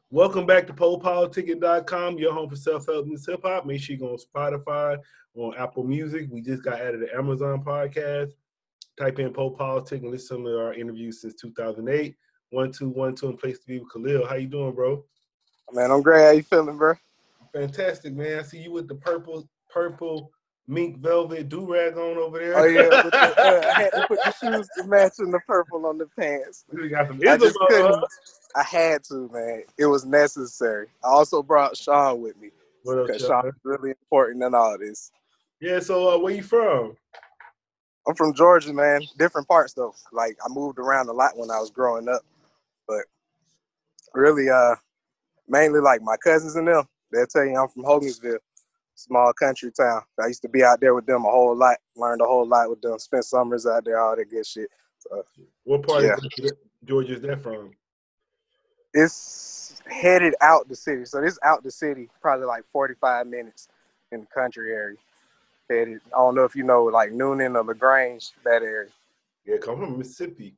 Welcome back to PolePoliticking.com, your home for self-help and hip-hop. Make sure you go on Spotify, on Apple Music. We just got added to Amazon podcast. Type in Pole Politic and listen to our interviews since 2008. 1212 and Place to Be with Khalil. How you doing, bro? Man, I'm great. How you feeling, bro? Fantastic, man. I see you with the purple mink velvet do-rag on over there. Oh, yeah. I had to put the shoes to match and the purple on the pants. You got some I just couldn't. huh? I had to, man. It was necessary. I also brought Sean with me What up, because Sean? Sean is really important in all this. Yeah, so where you from? I'm from Georgia, man. Different parts, though. Like, I moved around a lot when I was growing up. But really, mainly, like, my cousins and them, they'll tell you I'm from Hogansville. Small country town. I used to be out there with them a whole lot, learned a whole lot with them, spent summers out there, all that good shit. So, What part of Georgia is that from? It's headed out the city. So this out the city, probably like 45 minutes in the country area. Headed, I don't know if you know, like Noonan or LaGrange, that area. Yeah, I'm from Mississippi.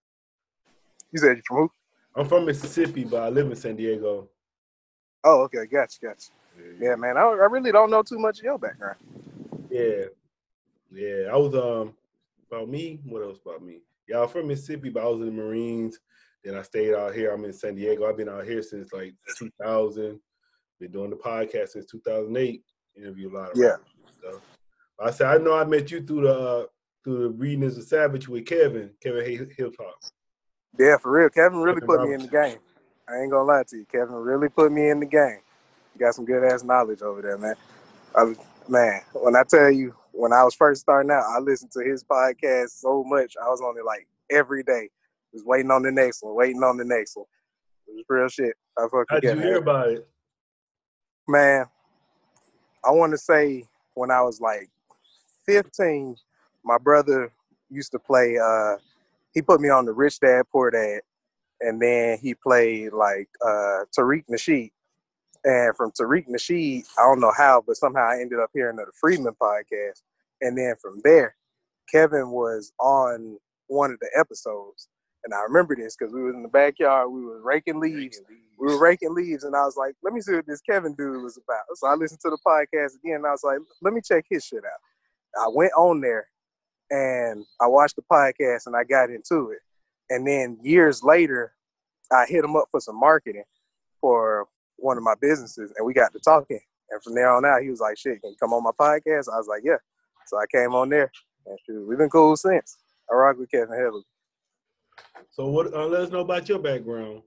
You said you're from who? I'm from Mississippi, but I live in San Diego. Oh, okay, gotcha. Yeah, man, I really don't know too much of your background. Yeah. I was about me. What else about me? Yeah, I'm from Mississippi, but I was in the Marines. Then I stayed out here. I'm in San Diego. I've been out here since like 2000. Been doing the podcast since 2008. Interview a lot of rappers and stuff. I said I know I met you through the Reading is a Savage with Kevin Hip Hop. Yeah, for real. Kevin really put me in the game. I ain't gonna lie to you. Kevin really put me in the game. You got some good ass knowledge over there, man. Man, when I tell you, when I was first starting out, I listened to his podcast so much. I was on it like every day. Just waiting on the next one. It was real shit. How'd you hear about it? Man, I want to say when I was like 15, my brother used to play, he put me on the Rich Dad, Poor Dad, and then he played like Tariq Nasheed. And from Tariq Nasheed, I don't know how, but somehow I ended up hearing the Freedman podcast. And then from there, Kevin was on one of the episodes. And I remember this because we was in the backyard. We were raking leaves. And I was like, let me see what this Kevin dude was about. So I listened to the podcast again, and I was like, let me check his shit out. I went on there, and I watched the podcast, and I got into it. And then years later, I hit him up for some marketing for one of my businesses, and we got to talking. And from there on out, he was like, shit, can you come on my podcast? I was like, yeah. So I came on there, and shoot, we've been cool since. I rock with Kevin heavily. So what? Let us know about your background.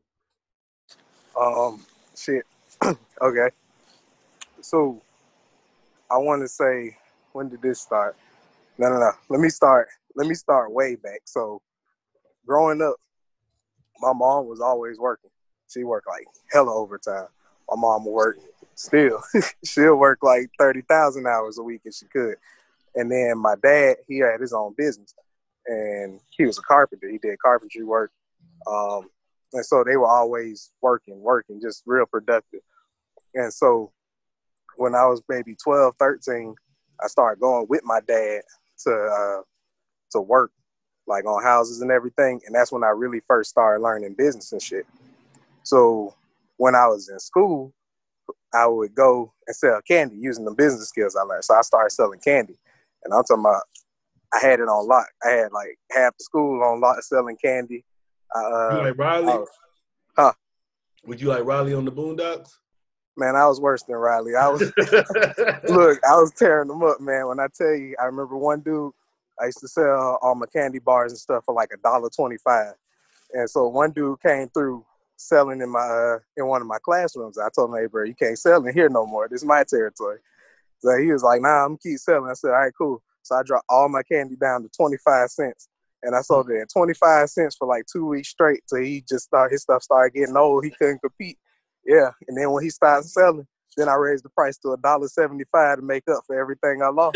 Shit. Okay. So I want to say, when did this start? No. Let me start way back. So growing up, my mom was always working. She worked like hella overtime. My mom would work still. She'll work like 30,000 hours a week if she could. And then my dad, he had his own business, and he was a carpenter. He did carpentry work. And so they were always working, just real productive. And so when I was maybe 12, 13, I started going with my dad to work, like on houses and everything. And that's when I really first started learning business and shit. So when I was in school, I would go and sell candy using the business skills I learned. So I started selling candy. And I'm talking about, I had it on lock. I had like half the school on lock selling candy. You like Riley? Huh? Would you like Riley on the Boondocks? Man, I was worse than Riley. Look, I was tearing them up, man. When I tell you, I remember one dude, I used to sell all my candy bars and stuff for like $1.25. And so one dude came through selling in one of my classrooms. I told him, hey, bro, you can't sell in here no more. This is my territory. So he was like, nah, I'm going to keep selling. I said, all right, cool. So I dropped all my candy down to 25 cents. And I sold it at 25 cents for like 2 weeks straight till his stuff started getting old. He couldn't compete. Yeah. And then when he started selling, then I raised the price to $1.75 to make up for everything I lost.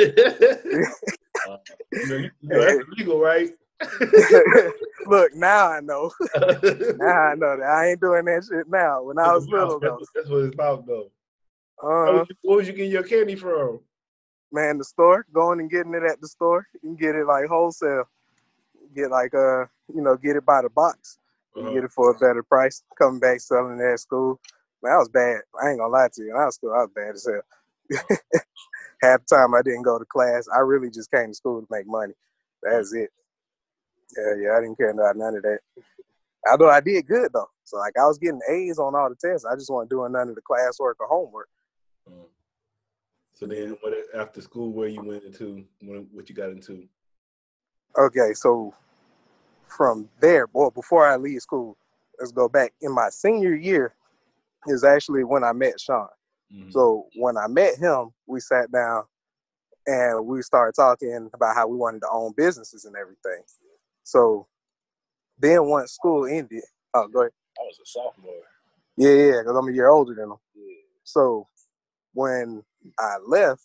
You know that's illegal, right? Look, now I know. Now I know that. I ain't doing that shit now. When I was little, though. That's what it's about, though. What was you getting your candy from? Man, the store. Going and getting it at the store. You can get it like wholesale. Get like get it by the box. You get it for a better price. Coming back selling it at school. Man, I was bad. I ain't gonna lie to you. In high school, I was bad as hell. Half the time I didn't go to class. I really just came to school to make money. That's it. Yeah, I didn't care about none of that. Although I did good though. So like I was getting A's on all the tests. I just wasn't doing none of the classwork or homework. So then, what after school? Where you went into? What you got into? Okay, so from there, well, before I leave school, let's go back. In my senior year is actually when I met Sean. Mm-hmm. So when I met him, we sat down and we started talking about how we wanted to own businesses and everything. So then once school ended, oh, go ahead. I was a sophomore. Yeah, because I'm a year older than him. Yeah. So when I left,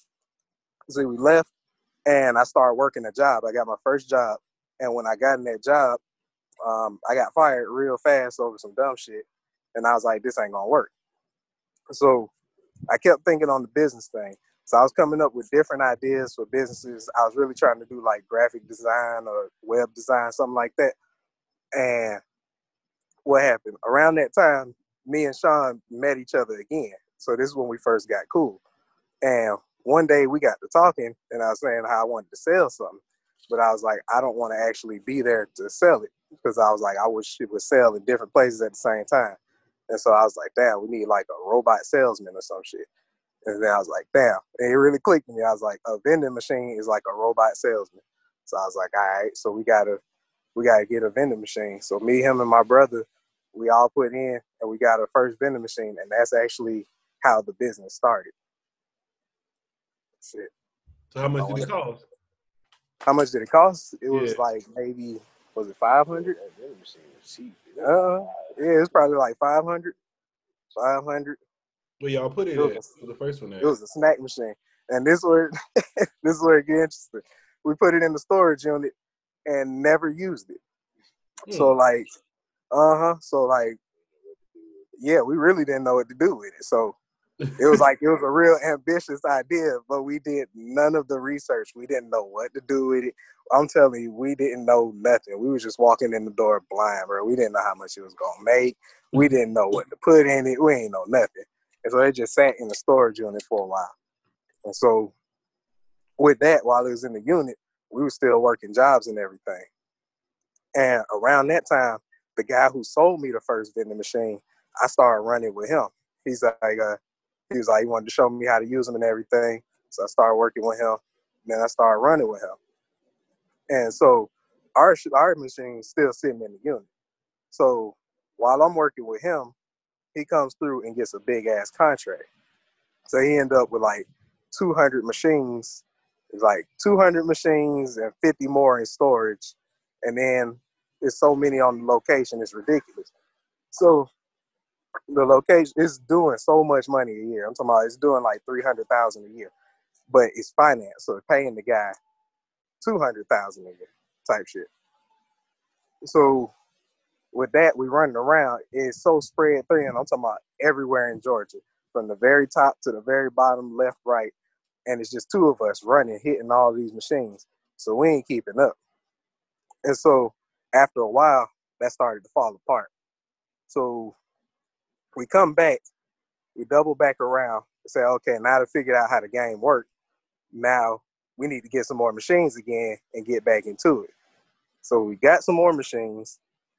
we left and I started working a job. I got my first job. And when I got in that job, I got fired real fast over some dumb shit. And I was like, this ain't going to work. So I kept thinking on the business thing. So I was coming up with different ideas for businesses. I was really trying to do like graphic design or web design, something like that. And what happened? Around that time, me and Sean met each other again. So this is when we first got cool. And one day we got to talking and I was saying how I wanted to sell something. But I was like, I don't want to actually be there to sell it because I was like, I wish it would sell in different places at the same time. And so I was like, damn, we need like a robot salesman or some shit. And then I was like, damn. And it really clicked with me. I was like, a vending machine is like a robot salesman. So I was like, all right, so we gotta get a vending machine. So me, him, and my brother, we all put in and we got a first vending machine. And that's actually how the business started. Shit. So how much did it cost? How much did it cost? It was like maybe, was it 500? That vending machine was cheap. Yeah, it's probably like 500. 500. Well, y'all put it at for the first one there. It was a snack machine. And this where it gets interesting. We put it in the storage unit and never used it. So like, yeah, we really didn't know what to do with it. So it was a real ambitious idea, but we did none of the research. We didn't know what to do with it. I'm telling you, we didn't know nothing. We was just walking in the door blind, bro. We didn't know how much it was gonna make. We didn't know what to put in it. We ain't know nothing. And so it just sat in the storage unit for a while. And so with that, while it was in the unit, we were still working jobs and everything. And around that time, the guy who sold me the first vending machine, I started running with him. He was like, he wanted to show me how to use them and everything. So I started working with him. Then I started running with him. And so our machine is still sitting in the unit. So while I'm working with him, he comes through and gets a big ass contract. So he ended up with like 200 machines. It's like 200 machines and 50 more in storage. And then there's so many on the location, it's ridiculous. So the location is doing so much money a year. I'm talking about it's doing like $300,000 a year, but it's financed, so it's paying the guy $200,000 a year type shit. So with that, we running around. It's so spread thin. I'm talking about everywhere in Georgia, from the very top to the very bottom, left, right, and it's just two of us running, hitting all these machines. So we ain't keeping up. And so after a while, that started to fall apart. So we come back, we double back around and say, okay, now to figure out how the game worked, now we need to get some more machines again and get back into it. So we got some more machines.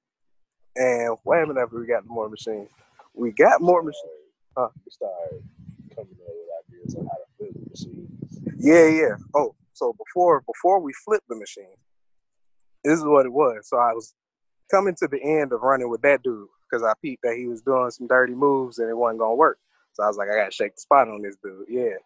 And what happened after we got more machines? We got more machines. We started coming up with ideas on how to flip the machines. Yeah. Oh, so before we flipped the machine, this is what it was. So I was coming to the end of running with that dude because I peeped that he was doing some dirty moves and it wasn't going to work. So I was like, I got to shake the spot on this dude. Yeah.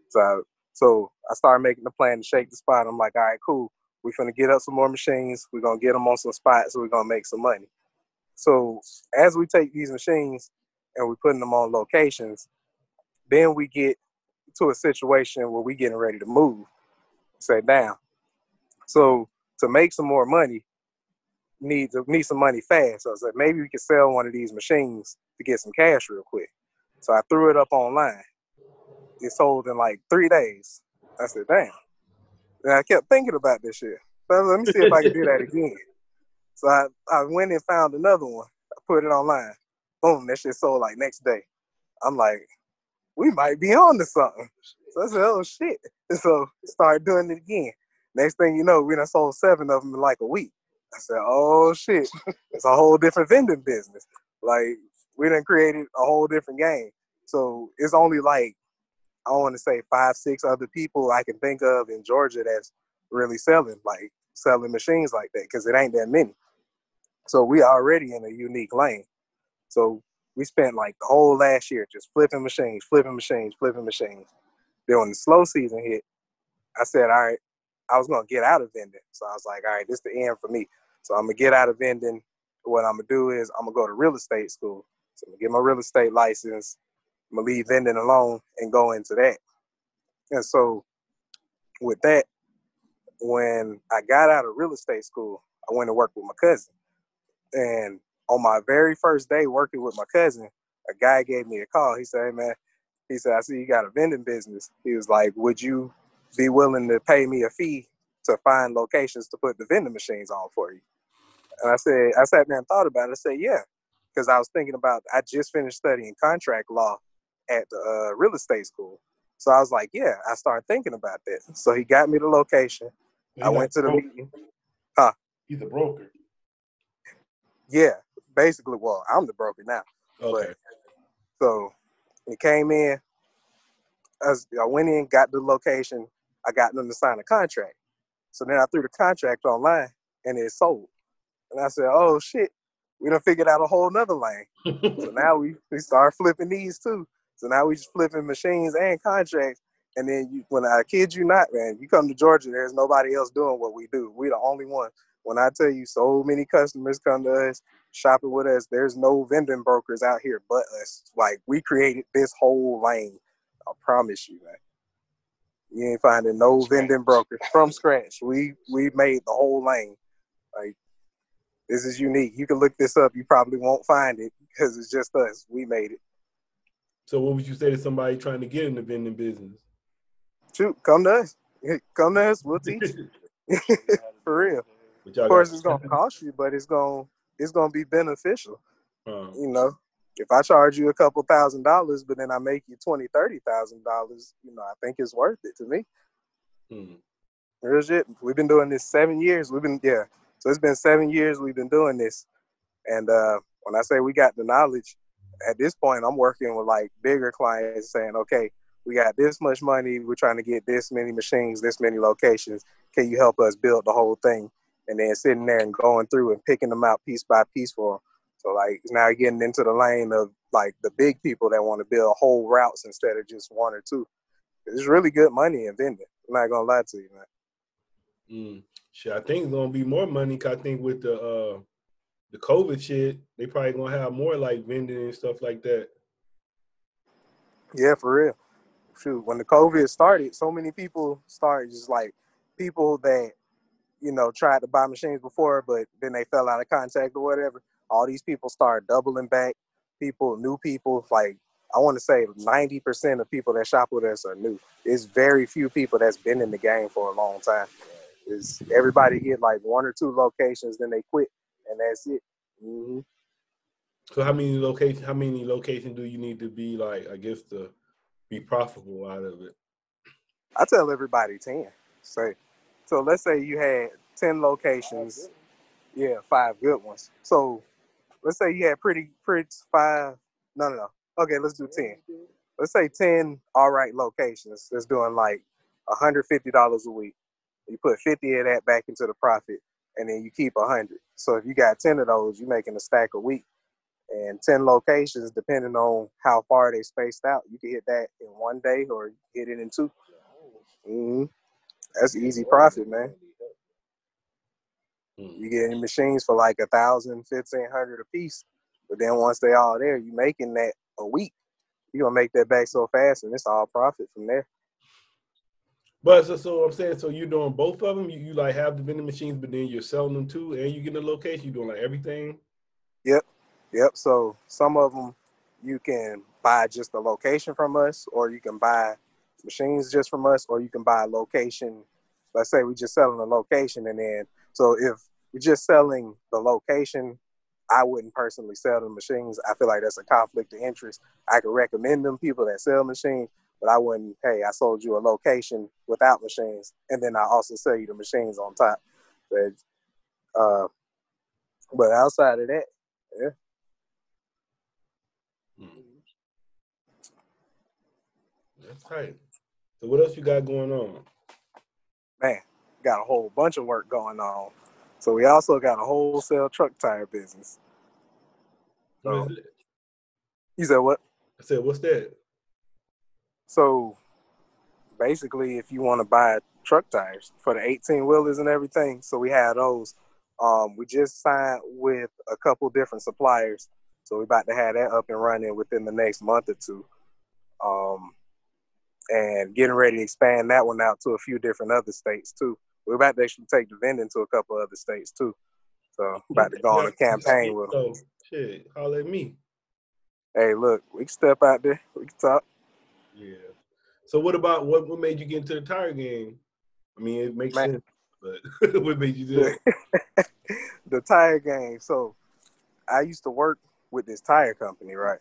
So I started making the plan to shake the spot. I'm like, all right, cool. We're going to get up some more machines. We're going to get them on some spots. So we're going to make some money. So as we take these machines and we're putting them on locations, then we get to a situation where we're getting ready to move. Say, down. So to make some more money, need some money fast. So I said, maybe we could sell one of these machines to get some cash real quick. So I threw it up online. It sold in like 3 days. I said, damn. And I kept thinking about this shit. So let me see if I can do that again. So I went and found another one. I put it online. Boom, that shit sold like next day. I'm like, we might be on to something. So I said, oh shit. And so started doing it again. Next thing you know, we done sold 7 of them in like a week. I said, oh shit. It's a whole different vending business. Like, we done created a whole different game. So it's only like, I want to say 5, 6 other people I can think of in Georgia that's really selling machines like that, because it ain't that many. So we already in a unique lane. So we spent like the whole last year just flipping machines. Then when the slow season hit, I said, all right, I was going to get out of vending. So I was like, all right, this is the end for me. So I'm going to get out of vending. What I'm going to do is I'm going to go to real estate school. So I'm going to get my real estate license. I'm going to leave vending alone and go into that. And so with that, when I got out of real estate school, I went to work with my cousin. And on my very first day working with my cousin, a guy gave me a call. He said, hey, man, he said, I see you got a vending business. He was like, would you be willing to pay me a fee to find locations to put the vending machines on for you? And I sat there and thought about it. I said, yeah, because I was thinking about, I just finished studying contract law at the real estate school. So I was like, yeah, I started thinking about that. So he got me the location. I went to the meeting. Huh? He's a broker. Yeah, basically. Well, I'm the broker now. Okay. But, so he came in. I went in, got the location. I got them to sign a contract. So then I threw the contract online, and it sold. And I said, oh, shit, we done figured out a whole nother lane. So now we start flipping these too. So now we just flipping machines and contracts. And then when I kid you not, man, you come to Georgia, there's nobody else doing what we do. We're the only one. When I tell you so many customers come to us, shopping with us, there's no vending brokers out here but us. Like, we created this whole lane. I promise you, man. You ain't finding no vending brokers from scratch. We made the whole lane. Like, this is unique. You can look this up. You probably won't find it because it's just us. We made it. So what would you say to somebody trying to get in the vending business? Shoot, come to us. Come to us. We'll teach you. For real. Of course, it's gonna cost you, but it's gonna be beneficial. You know, if I charge you a couple $1,000, but then I make you $20,000-$30,000, you know, I think it's worth it to me. Real shit. We've been doing this 7 years. So it's been 7 years we've been doing this. And when I say we got the knowledge, at this point, I'm working with like bigger clients saying, okay, we got this much money. We're trying to get this many machines, this many locations. Can you help us build the whole thing? And then sitting there and going through and picking them out piece by piece for them. So like now getting into the lane of like the big people that want to build whole routes instead of just 1 or 2. It's really good money in vending. I'm not gonna lie to you, man. Shit, I think it's gonna be more money. Cause I think with the COVID shit, they probably gonna have more like vending and stuff like that. Yeah, for real. Shoot, when the COVID started, so many people started just like people that, you know, tried to buy machines before, but then they fell out of contact or whatever. All these people started doubling back. New people, like I want to say 90% of people that shop with us are new. It's very few people that's been in the game for a long time. It's everybody get like 1 or 2 locations, then they quit, and that's it. Mm-hmm. So how many locations do you need to be like, I guess, to be profitable out of it? I tell everybody 10. So let's say you had 10 locations. Yeah, 5 good ones. So let's say you had pretty 5. No. Okay, let's do 10. Let's say 10 all right locations that's doing like $150 a week. You put 50 of that back into the profit, and then you keep 100. So if you got 10 of those, you're making a stack a week. And 10 locations, depending on how far they spaced out, you can hit that in 1 day or hit it in 2. Mm-hmm. That's easy profit, man. You get machines for like $1,000, $1,500 a piece. But then once they all there, you making that a week. You're going to make that back so fast, and it's all profit from there. But so I'm saying, so you're doing both of them? You like have the vending machines, but then you're selling them too, and you get a location? You're doing like everything? Yep. So some of them you can buy just a location from us, or you can buy machines just from us, or you can buy a location. Let's say we're just selling a location, and then so if we're just selling the location, I wouldn't personally sell the machines. I feel like that's a conflict of interest. I could recommend them people that sell machines, but I wouldn't, hey, I sold you a location without machines, and then I also sell you the machines on top. But, uh, but outside of that, yeah. That's tight. So what else you got going on? Man, got a whole bunch of work going on. So we also got a wholesale truck tire business. What So, is it? you said what? I said, what's that? So basically, if you want to buy truck tires for the 18-wheelers and everything, so we had those. We just signed with a couple different suppliers. So we're about to have that up and running within the next month or two. And getting ready to expand that one out to a few different other states too. We're about to actually take the vending to a couple other states too. So about to go on a campaign with them. Shit, holler at me. Hey, look, we can step out there. We can talk. Yeah. So what about what made you get into the tire game? I mean, it makes sense, but what made you do it? The tire game. So I used to work with this tire company, right?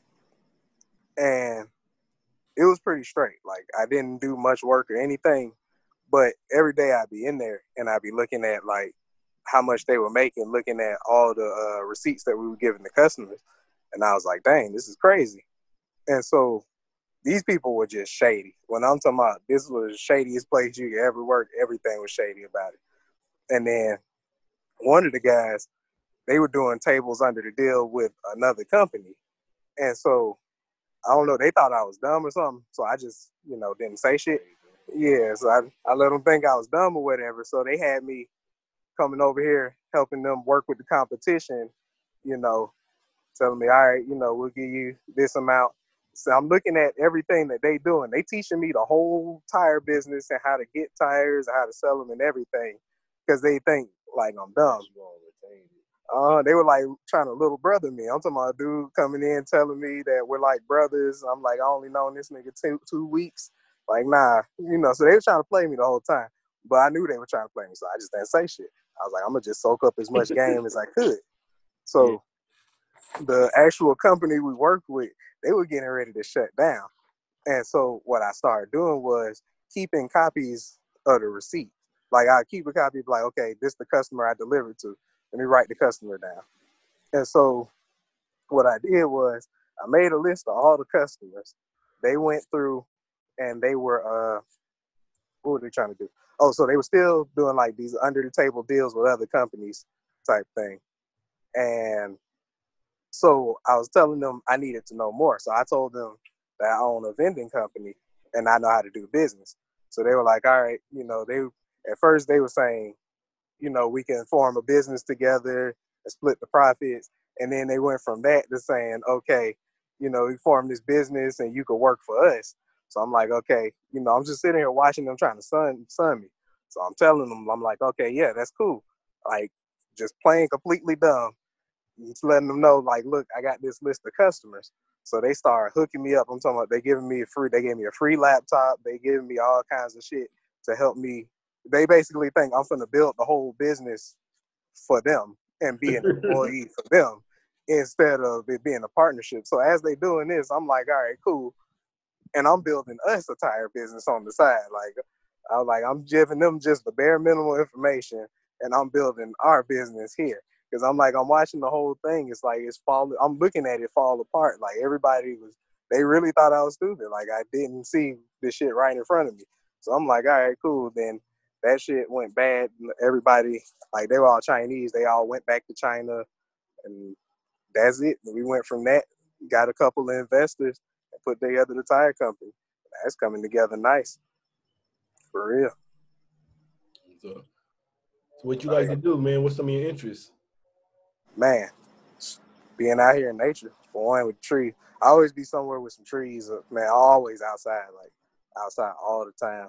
And it was pretty straight. Like I didn't do much work or anything, but every day I'd be in there and I'd be looking at like how much they were making, looking at all the receipts that we were giving the customers. And I was like, dang, this is crazy. And so these people were just shady. When I'm talking about this was the shadiest place you could ever work, everything was shady about it. And then one of the guys, they were doing tables under the deal with another company. And so I don't know, they thought I was dumb or something. So I just, didn't say shit. Yeah, so I let them think I was dumb or whatever. So they had me coming over here, helping them work with the competition, telling me, all right, we'll give you this amount. So I'm looking at everything that they doing. They teaching me the whole tire business and how to get tires and how to sell them and everything because they think like I'm dumb. They were like trying to little brother me. I'm talking about a dude coming in telling me that we're like brothers. I'm like, I only known this nigga two weeks. Like, nah, so they were trying to play me the whole time. But I knew they were trying to play me, so I just didn't say shit. I was like, I'm going to just soak up as much game as I could. So the actual company we worked with, they were getting ready to shut down. And so what I started doing was keeping copies of the receipt. Like I keep a copy of like, okay, this is the customer I delivered to. Let me write the customer down. And so what I did was I made a list of all the customers. They went through and they were, what were they trying to do? Oh, so they were still doing like these under the table deals with other companies type thing. And so I was telling them I needed to know more. So I told them that I own a vending company and I know how to do business. So they were like, all right, at first they were saying, we can form a business together and split the profits. And then they went from that to saying, okay, we form this business and you could work for us. So I'm like, okay, I'm just sitting here watching them trying to sun me. So I'm telling them, I'm like, okay, yeah, that's cool. Like just playing completely dumb. Just letting them know, like, look, I got this list of customers. So they started hooking me up. I'm talking about they gave me a free laptop. They giving me all kinds of shit to help me. They basically think I'm going to build the whole business for them and be an employee for them instead of it being a partnership. So as they doing this, I'm like, all right, cool. And I'm building us a tire business on the side. I'm giving them just the bare minimal information and I'm building our business here. Because I'm watching the whole thing. It's like it's falling. I'm looking at it fall apart. Like they really thought I was stupid. Like I didn't see this shit right in front of me. So I'm like, all right, cool. Then that shit went bad. Everybody, like they were all Chinese. They all went back to China, and that's it. We went from that, got a couple of investors, and put together the tire company. That's coming together nice, for real. So what you like to do, man? What's some of your interests? Man, being out here in nature, for one, with trees. I always be somewhere with some trees. Man, always outside, like outside all the time.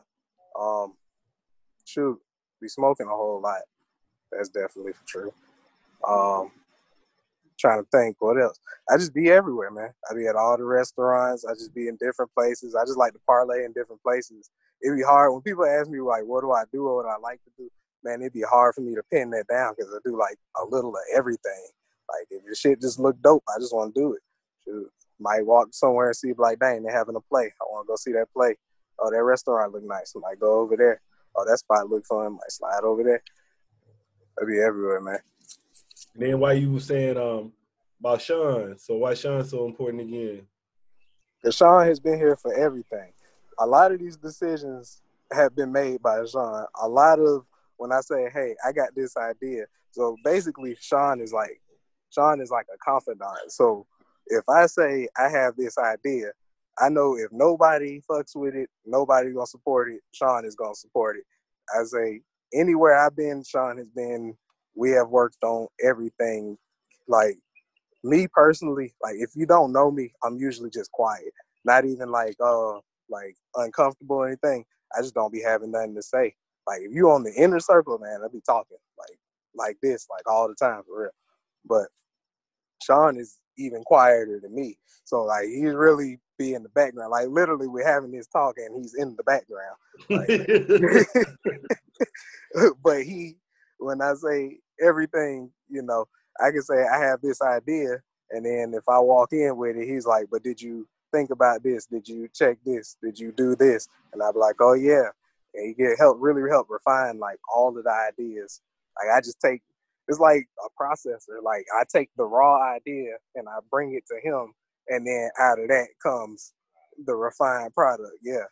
Be smoking a whole lot. That's definitely for true. Trying to think what else. I just be everywhere, man. I be at all the restaurants. I just be in different places. I just like to parlay in different places. It'd be hard when people ask me like, what do I do or what I like to do? Man, it'd be hard for me to pin that down because I do like a little of everything. Like if the shit just look dope, I just want to do it. Shoot. Might walk somewhere and see like, dang, they're having a play. I want to go see that play. Oh, that restaurant look nice. I might go over there. Oh, that spot look fun. Might slide over there. It'll be everywhere, man. And then why you were saying about Sean? So why Sean so important again? Because Sean has been here for everything. A lot of these decisions have been made by Sean. A lot of when I say, hey, I got this idea. So basically, Sean is like a confidant. So if I say I have this idea, I know if nobody fucks with it, nobody gonna support it. Sean is gonna support it. I say anywhere I've been, Sean has been. We have worked on everything. Like me personally, like if you don't know me, I'm usually just quiet. Not even like uncomfortable or anything. I just don't be having nothing to say. Like if you on the inner circle, man, I be talking like this, like all the time for real. But Sean is even quieter than me. So like he's really be in the background. Like literally we're having this talk and he's in the background. Like, but when I say everything, I can say I have this idea, and then if I walk in with it, he's like, but did you think about this? Did you check this? Did you do this? And I'll be like, oh yeah. And he really help refine like all of the ideas. Like I just take, it's like a processor. Like I take the raw idea and I bring it to him, and then out of that comes the refined product. Yeah.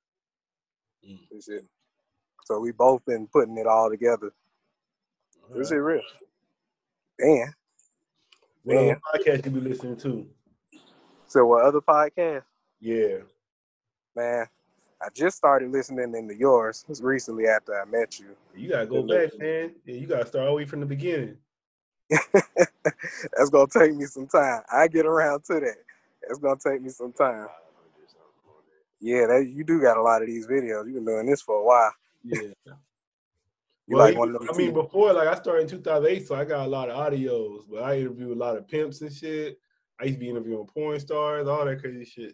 So we both been putting it all together. This is real. Damn. What other podcast you be listening to? So what other podcast? Yeah. Man, I just started listening into yours. It was recently after I met you. You gotta go back, man. Yeah, you gotta start all the way from the beginning. That's gonna take me some time. I get around to that. It's gonna take me some time. Yeah, you do got a lot of these videos. You've been doing this for a while. Yeah. Before, I started in 2008, so I got a lot of audios, but I interviewed a lot of pimps and shit. I used to be interviewing porn stars, all that crazy shit.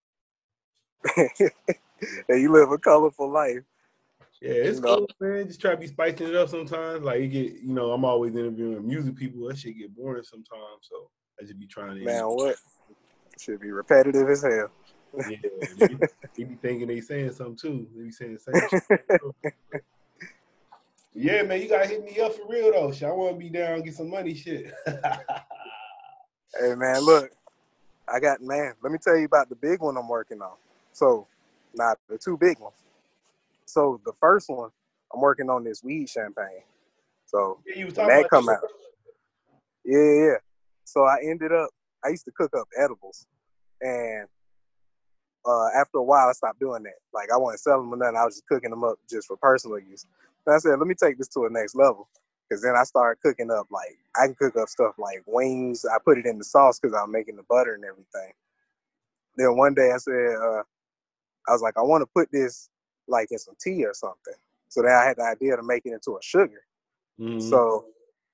And you live a colorful life. Yeah, it's cool, man. Just try to be spicing it up sometimes. Like you get, I'm always interviewing music people. That shit get boring sometimes, so I just be trying to. Man, what? It should be repetitive as hell. Yeah, they be thinking they saying something too. They be saying the same shit. Yeah, man, you gotta hit me up for real though. Shit, I want to be down and get some money. Shit. Hey, man, look, let me tell you about the big one I'm working on. So, the two big ones. So the first one, I'm working on this weed champagne. So you was when that come out. Yeah. So I used to cook up edibles. And after a while, I stopped doing that. Like, I wasn't selling them or nothing. I was just cooking them up just for personal use. And I said, let me take this to a next level. Because then I started cooking up, like, I can cook up stuff like wings. I put it in the sauce because I'm making the butter and everything. Then one day I said, I was like, I want to put this, like, in some tea or something. So then I had the idea to make it into a sugar. Mm-hmm. So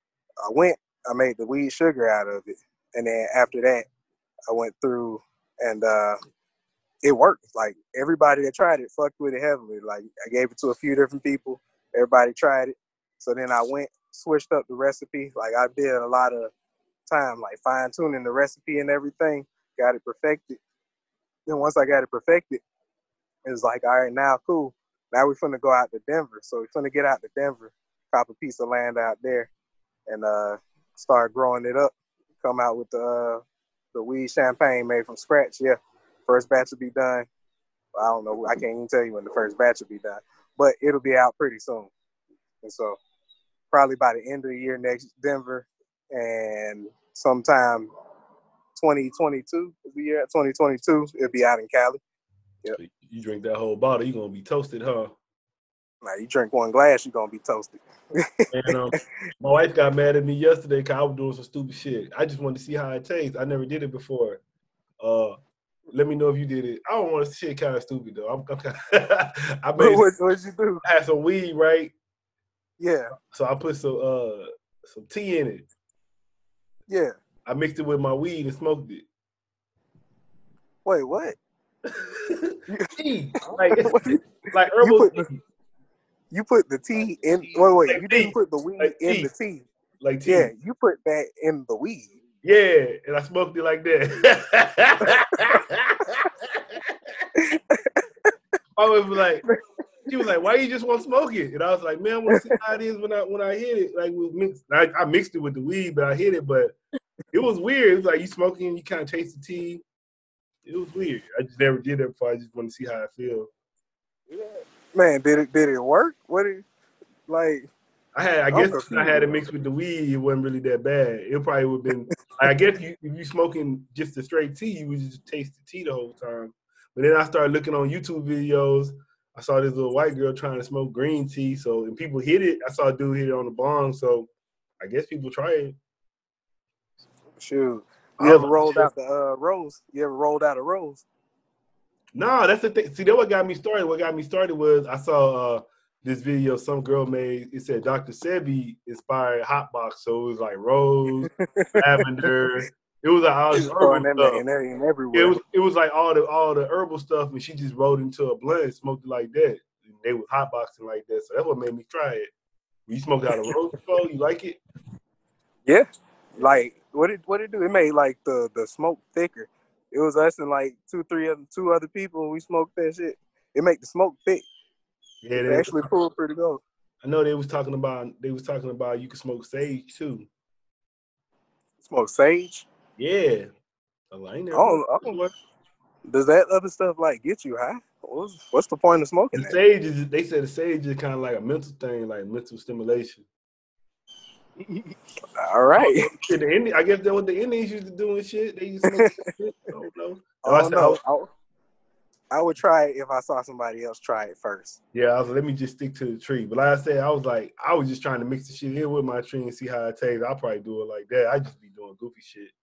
I made the weed sugar out of it. And then after that, I went through and it worked. Like, everybody that tried it fucked with it heavily. Like, I gave it to a few different people. Everybody tried it. So then I switched up the recipe. Like, I did a lot of time, like, fine-tuning the recipe and everything. Got it perfected. Then once I got it perfected, it was like, all right, now cool. Now we're finna go out to Denver. So we're finna get out to Denver, cop a piece of land out there, and start growing it up. Come out with the weed champagne made from scratch. Yeah, first batch will be done. I don't know. I can't even tell you when the first batch will be done, but it'll be out pretty soon. And so probably by the end of the year next Denver, and sometime 2022 is the year. 2022 it'll be out in Cali. Yep. So you drink that whole bottle, you're gonna be toasted, huh? Now you drink one glass, you're gonna be toasted. And my wife got mad at me yesterday because I was doing some stupid shit. I just wanted to see how it tastes. I never did it before. Let me know if you did it. I don't want to shit kind of stupid though. I made what'd you do? I had some weed, right? Yeah. So I put some tea in it. Yeah. I mixed it with my weed and smoked it. Wait, what? Tea. Like herbal tea. You put the tea in. Wait. Like you tea. didn't put the weed like in tea. the tea. like tea. Yeah, you put that in the weed. Yeah, and I smoked it like that. I was like, she was like, "Why you just want to smoke it?" And I was like, "Man, I want to see how it is when I hit it. Like, I mixed it with the weed, but I hit it. But it was weird. It was like you smoking, you kind of taste the tea. It was weird. I just never did that before. I just want to see how I feel. Man, did it work? What did like? I guess if I had it mixed with the weed, it wasn't really that bad. It probably would have been. I guess if you smoking just the straight tea, you would just taste the tea the whole time. But then I started looking on YouTube videos. I saw this little white girl trying to smoke green tea. So and people hit it. I saw a dude hit it on the bong. So I guess people try it. Shoot, you ever rolled out the rose? You ever rolled out a rose? No, that's the thing. See, that what got me started. What got me started was I saw this video some girl made. It said Dr. Sebi inspired Hotbox. So it was like rose, lavender. It was like all this herbal stuff. Everywhere. It was like all the herbal stuff, and she just rolled into a blunt and smoked it like that. And they was hotboxing like that. So that's what made me try it. You smoked out a rose before? You like it? Yeah. Like what it do? It made like the smoke thicker. It was us and like two other people, and we smoked that shit. It make the smoke thick. Yeah, it actually pulled pretty good. I know they was talking about you could smoke sage too. Smoke sage? Yeah. Does that other stuff like get you high? What's the point of smoking that? Sage they said the sage is kind of like a mental thing, like mental stimulation. All right. I guess that's what the Indians used to do and shit. They used to smoke shit. I don't know. I would try it if I saw somebody else try it first. Yeah, I was like, let me just stick to the tree. But like I said, I was just trying to mix the shit in with my tree and see how it tastes. I'll probably do it like that. I just be doing goofy shit.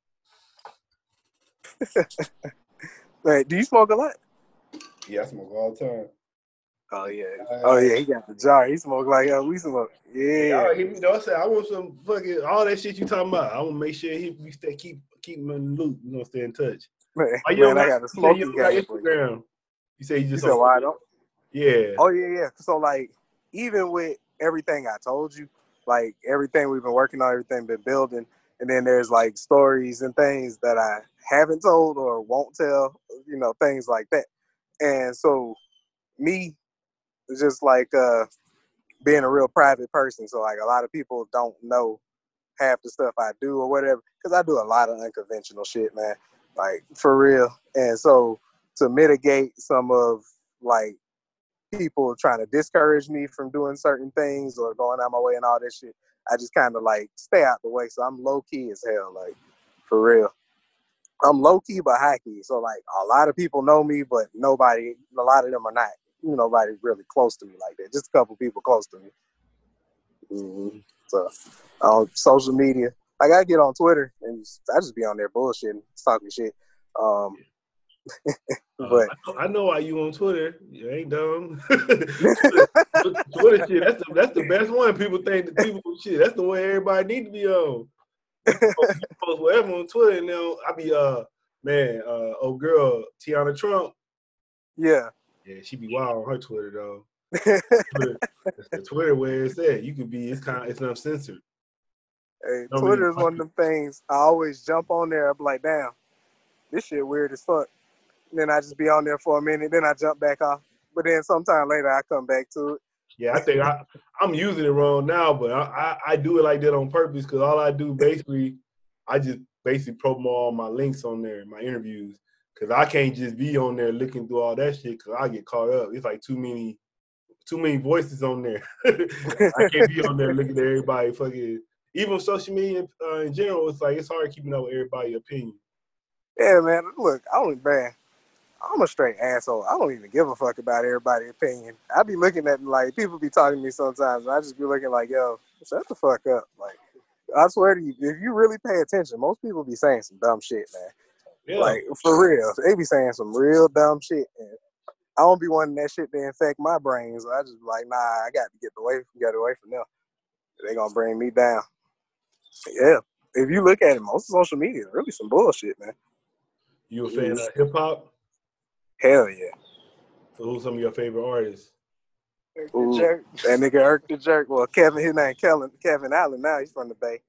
Wait, do you smoke a lot? Yeah, I smoke all the time. Oh yeah, he got the jar. He smoke like we smoke. Yeah. Hit me though. I said I want some fucking all that shit you talking about. I want to make sure we keep him in the loop. You know, stay in touch. Man, I got the smoking game. Instagram. You say you just said why I don't? Yeah. Oh yeah. So like, even with everything I told you, like everything we've been working on, everything been building, and then there's like stories and things that I haven't told or won't tell. You know, things like that. And so me, just like being a real private person. So like a lot of people don't know half the stuff I do or whatever, because I do a lot of unconventional shit, man. Like for real. And so to mitigate some of like people trying to discourage me from doing certain things or going out my way and all that shit, I just kind of like stay out the way. So I'm low key as hell, like for real. I'm low key but high key. So like a lot of people know me, but a lot of them are not. Nobody really close to me like that. Just a couple people close to me. Mm-hmm. So on social media, like I get on Twitter and I just be on there bullshitting, talking shit. But I know why you on Twitter. You ain't dumb. Twitter shit. That's the best one. People think that shit. That's the way everybody need to be on. You post whatever on Twitter, and now I be old girl Tiana Trump. Yeah. Yeah, she be wild on her Twitter though. The Twitter where it's at. You could be. It's uncensored. Hey, Twitter is one of them things. I always jump on there. I'm like, damn, this shit weird as fuck. And then I just be on there for a minute. Then I jump back off. But then sometime later I come back to it. Yeah, I think I'm using it wrong now, but I do it like that on purpose because all I do I just promote all my links on there, my interviews. Because I can't just be on there looking through all that shit because I get caught up. It's like too many voices on there. I can't be on there looking at everybody fucking. Even social media in general, it's like it's hard keeping up with everybody's opinion. Yeah, man. Look, I'm a straight asshole. I don't even give a fuck about everybody's opinion. I be looking at like people be talking to me sometimes, and I just be looking like, yo, shut the fuck up. Like, I swear to you, if you really pay attention, most people be saying some dumb shit, man. Yeah. Like, for real. They be saying some real dumb shit. And I don't be wanting that shit to infect my brain. So I just be like, nah, I got to get away from them. They gonna bring me down. Yeah. If you look at it, most of social media is really some bullshit, man. You a fan of hip hop? Hell yeah. So who's some of your favorite artists? That nigga Irk the Jerk. Well, his name Kevin Allen now. He's from the Bay.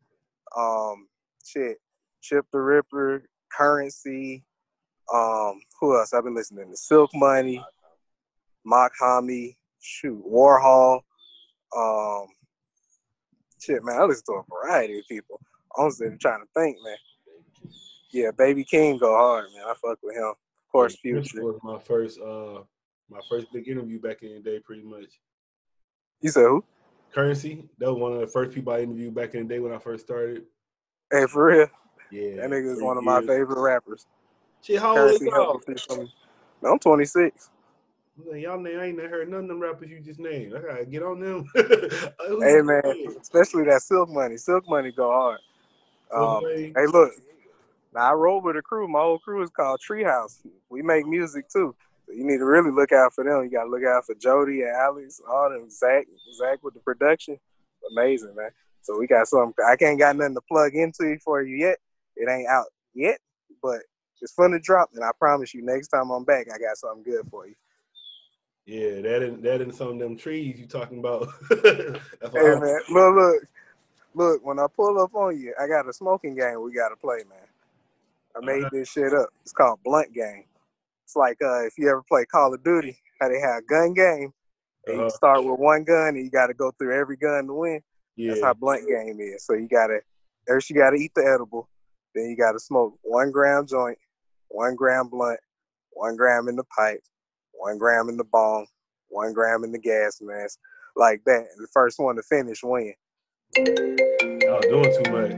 Shit, Chip the Ripper, Currency. Who else? I've been listening to Silk Money, Mock Hami, Warhol. Um, Shit, man, I listen to a variety of people. Honestly, I'm trying to think, man. Yeah, Baby King go hard, man. I fuck with him. Of course, Future. Was my first big interview back in the day, pretty much. You said who? Currency. That was one of the first people I interviewed back in the day when I first started. Hey, for real? Yeah. That nigga is one of my favorite rappers. Shit, how old is y'all? I'm 26. Y'all I ain't never heard none of them rappers you just named. I gotta get on them. Hey, man, especially that Silk Money. Silk Money go hard. Hey, look. Now, I roll with a crew. My whole crew is called Treehouse. We make music, too. So you need to really look out for them. You got to look out for Jody and Alex, all them. Zach with the production. Amazing, man. So we got something. I can't got nothing to plug into for you yet. It ain't out yet, but it's fun to drop. And I promise you, next time I'm back, I got something good for you. Yeah, that and some of them trees you talking about. Hey, man, look. When I pull up on you, I got a smoking game we got to play, man. I made this shit up. It's called Blunt Game. It's like if you ever play Call of Duty, how they have a gun game, and you start with one gun and you got to go through every gun to win. Yeah. That's how Blunt Game is. So first you got to eat the edible, then you got to smoke 1 gram joint, 1 gram blunt, 1 gram in the pipe, 1 gram in the bong, 1 gram in the gas mask, like that. And the first one to finish win. Y'all doing too much.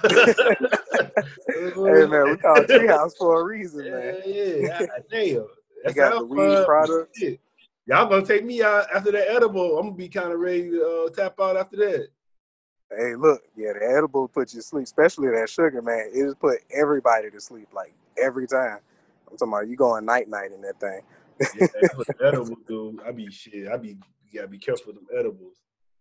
Hey, man, we call it Treehouse for a reason, man. Yeah. Damn. They got the weed products. Shit. Y'all gonna take me out after that edible. I'm gonna be kind of ready to tap out after that. Hey, look, yeah, the edible put you to sleep, especially that sugar, man. It just put everybody to sleep, like, every time. I'm talking about you going night-night in that thing. Yeah, that's what the edible do. You gotta be careful with them edibles.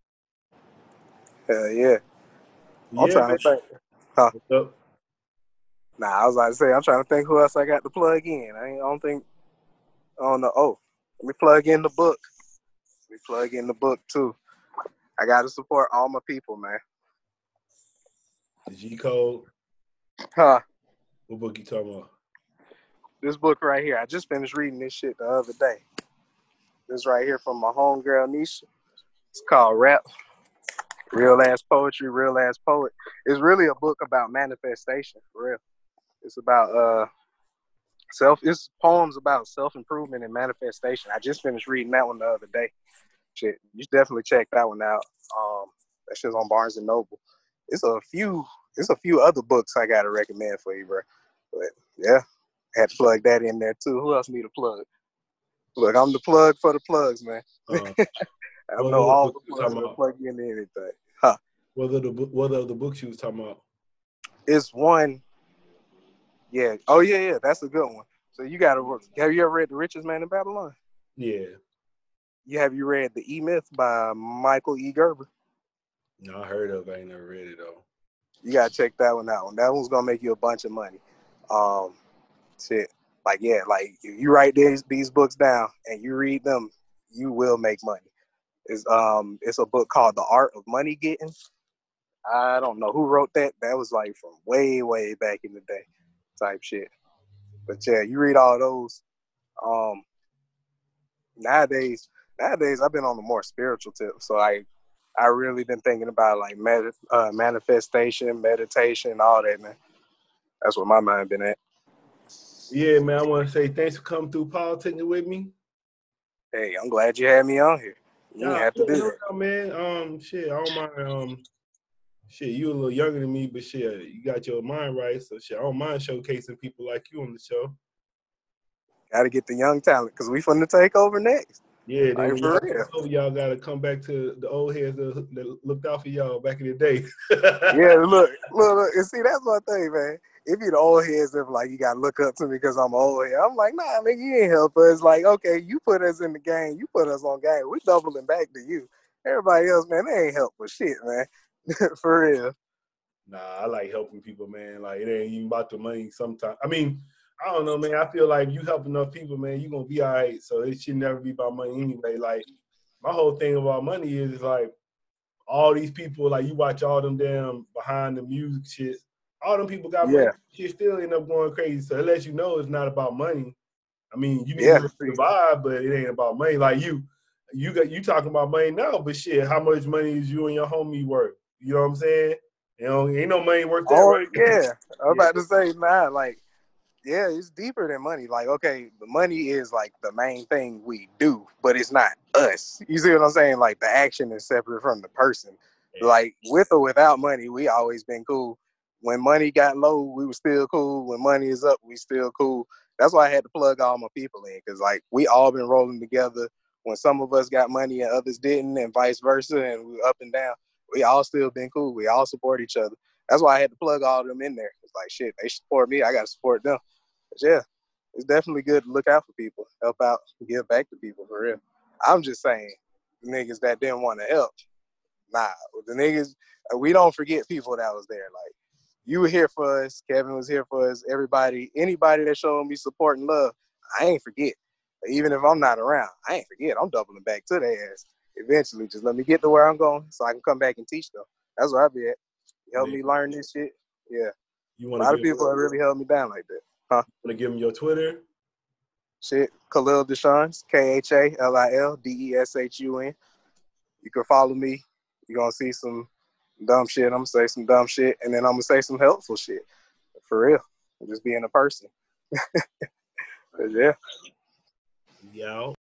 Hell yeah. I'm trying to think. Huh? Nah, I was about to say, I'm trying to think who else I got to plug in. I don't know. Oh, let me plug in the book. Let me plug in the book, too. I got to support all my people, man. The G Code? Huh? What book you talking about? This book right here. I just finished reading this shit the other day. This right here from my homegirl, Nisha. It's called Rap. Real ass poetry, real ass poet. It's really a book about manifestation, for real. It's about it's poems about self-improvement and manifestation. I just finished reading that one the other day. Shit, you should definitely check that one out. That shit's on Barnes and Noble. It's a few other books I gotta recommend for you, bro. But yeah, I had to plug that in there too. Who else need a plug? Look, I'm the plug for the plugs, man. I know all the plugs that plug into anything. Huh? What are the books you was talking about? It's one. Yeah. Oh yeah. That's a good one. So you gotta work. Have you ever read The Richest Man in Babylon? Yeah. Have you read The E-Myth by Michael E. Gerber? No, I heard of it. I ain't never read it though. You gotta check that one out. That one's gonna make you a bunch of money. Shit. Like if you write these books down and you read them, you will make money. It's a book called The Art of Money Getting. I don't know who wrote that. That was like from way, way back in the day type shit. But yeah, you read all those. Nowadays I've been on the more spiritual tip. So I really been thinking about like manifestation, meditation, all that, man. That's where my mind been at. Yeah, man, I want to say thanks for coming through politicking with me. Hey, I'm glad you had me on here. You didn't have to do that. Man, shit, I don't mind. Shit, you a little younger than me, but shit, you got your mind right. So shit, I don't mind showcasing people like you on the show. Got to get the young talent because we finna take over next. Yeah, then y'all got to come back to the old heads that looked out for y'all back in the day. Yeah, look. And see, that's my thing, man. It be the old heads that like, you got to look up to me because I'm an old head. I'm like, nah, nigga, you ain't help us. Like, okay, you put us in the game. You put us on game. We doubling back to you. Everybody else, man, they ain't help for shit, man. For real. Nah, I like helping people, man. Like, it ain't even about the money sometimes. I mean, I don't know, man. I feel like you help enough people, man, you going to be all right. So it should never be about money anyway. Like, my whole thing about money is like, all these people, like you watch all them damn behind the music shit, all them people got money, Yeah. shit still end up going crazy. So it lets you know it's not about money. I mean, you need Yeah. to survive, but it ain't about money. Like you talking about money now, but shit, how much money is you and your homie worth? You know what I'm saying? You know, ain't no money worth that, Oh, right? yeah. I'm Yeah. about to say, nah, like, yeah, it's deeper than money. Like, okay, the money is like the main thing we do, but it's not us. You see what I'm saying? Like, the action is separate from the person. Like, with or without money, we always been cool. When money got low, we were still cool. When money is up, we still cool. That's why I had to plug all my people in, because like we all been rolling together. When some of us got money and others didn't, and vice versa, and we were up and down, we all still been cool. We all support each other. That's why I had to plug all of them in there. It's like, shit, they support me, I got to support them. But yeah, it's definitely good to look out for people, help out, give back to people for real. I'm just saying, the niggas that didn't want to help, nah, the niggas, we don't forget people that was there. Like, you were here for us, Kevin was here for us, everybody, anybody that showed me support and love, I ain't forget. Even if I'm not around, I ain't forget. I'm doubling back to their ass. Eventually, just let me get to where I'm going so I can come back and teach them. That's where I be at. Help me learn this shit. Yeah. You A want lot to of people have really held me down like that. Huh? Want to give them your Twitter? Shit, Khalil Deshun, KhalilDeshun. You can follow me. You're going to see some dumb shit. I'm going to say some dumb shit, and then I'm going to say some helpful shit. For real. Just being a person. But yeah. Yeah.